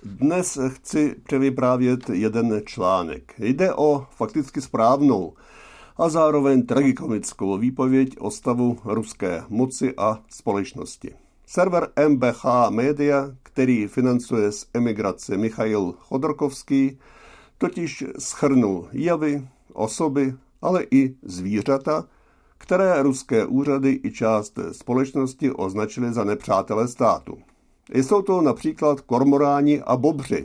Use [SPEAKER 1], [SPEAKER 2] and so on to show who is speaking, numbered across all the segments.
[SPEAKER 1] Dnes chci převyprávět jeden článek. Jde o fakticky správnou a zároveň tragikomickou výpověď o stavu ruské moci a společnosti. Server MBH Media, který financuje z emigrace Michail Chodorkovský, totiž shrnul javy, osoby, ale i zvířata, které ruské úřady i část společnosti označily za nepřátele státu. Jsou to například kormoráni a bobři.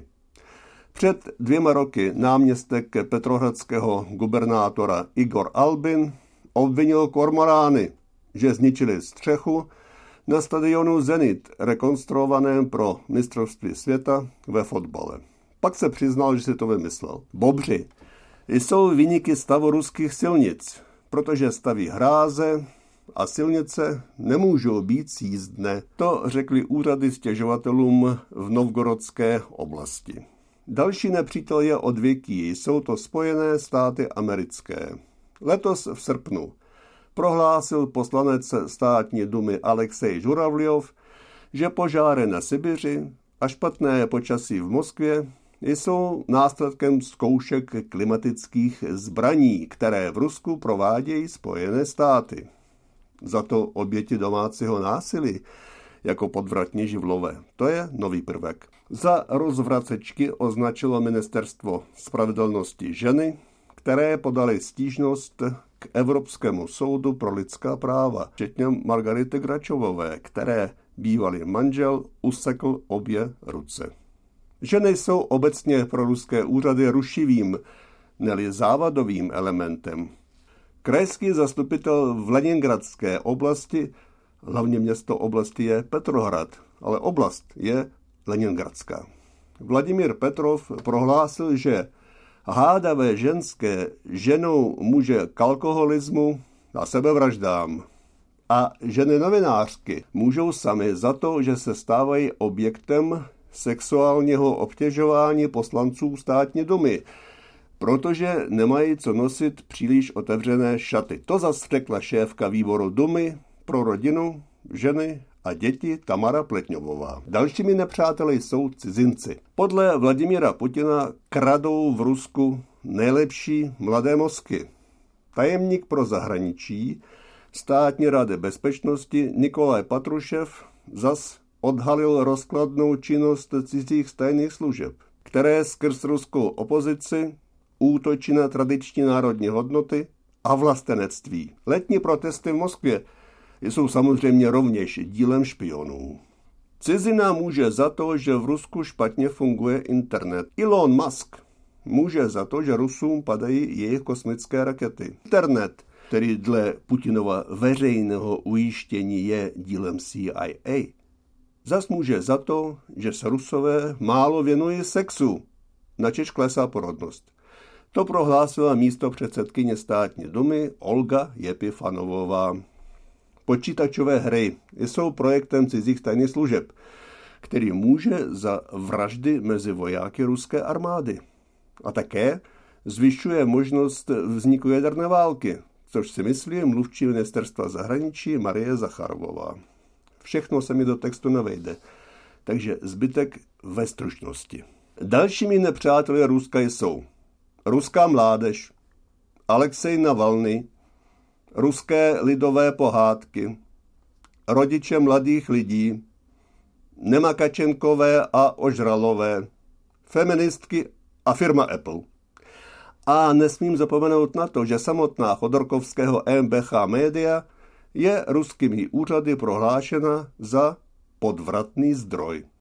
[SPEAKER 1] Před 2 roky náměstek petrohradského gubernátora Igor Albin obvinil kormorány, že zničili střechu na stadionu Zenit, rekonstruovaném pro mistrovství světa ve fotbale. Pak se přiznal, že si to vymyslel. Bobři jsou viníky stavu ruských silnic, protože staví hráze a silnice nemůžou být sjízdné. To řekli úřady stěžovatelům v Novgorodské oblasti. Další nepřítel je odvěký, jsou to Spojené státy americké. Letos v srpnu prohlásil poslanec státní dumy Alexej Žuravljov, že požáry na Sibiři a špatné počasí v Moskvě jsou následkem zkoušek klimatických zbraní, které v Rusku provádějí Spojené státy. Za to oběti domácího násilí jako podvratní živlové. To je nový prvek. Za rozvracečky označilo ministerstvo spravedlnosti ženy, které podali stížnost k Evropskému soudu pro lidská práva, včetně Margarity Gračovové, které bývalý manžel usekl obě ruce. Ženy jsou obecně pro ruské úřady rušivým, neli závadovým elementem. Krajský zastupitel v Leningradské oblasti, hlavně město oblasti je Petrohrad, ale oblast je Leningradská. Vladimír Petrov prohlásil, že hádavé ženské ženou muže k alkoholismu a sebevraždám. A ženy novinářky můžou sami za to, že se stávají objektem sexuálního obtěžování poslanců státní dumy, protože nemají co nosit příliš otevřené šaty. To zas řekla šéfka výboru dumy pro rodinu, ženy a děti Tamara Pletňovová. Dalšími nepřáteli jsou cizinci. Podle Vladimíra Putina kradou v Rusku nejlepší mladé mozky. Tajemník pro zahraničí státní rady bezpečnosti Nikolaj Patrušev zas odhalil rozkladnou činnost cizích tajných služeb, které skrz ruskou opozici útočí na tradiční národní hodnoty a vlastenectví. Letní protesty v Moskvě jsou samozřejmě rovněž dílem špionů. Cizina může za to, že v Rusku špatně funguje internet. Elon Musk může za to, že Rusům padají jejich kosmické rakety. Internet, který dle Putinova veřejného ujištění je dílem CIA, zas může za to, že se Rusové málo věnují sexu, načež klesá porodnost. To prohlásila místopředsedkyně státní dumy Olga Jepifanovová. Počítačové hry jsou projektem cizích tajných služeb, který může za vraždy mezi vojáky ruské armády. A také zvyšuje možnost vzniku jaderné války, což si myslí mluvčí ministerstva zahraničí Marie Zacharovová. Všechno se mi do textu nevejde, takže zbytek ve stručnosti. Dalšími nepřáteli Ruska jsou ruská mládež, Alexej Navalny, ruské lidové pohádky, rodiče mladých lidí, Nemakačenkové a Ožralové, feministky a firma Apple. A nesmím zapomenout na to, že samotná Chodorkovského MBH Media je ruskými úřady prohlášena za podvratný zdroj.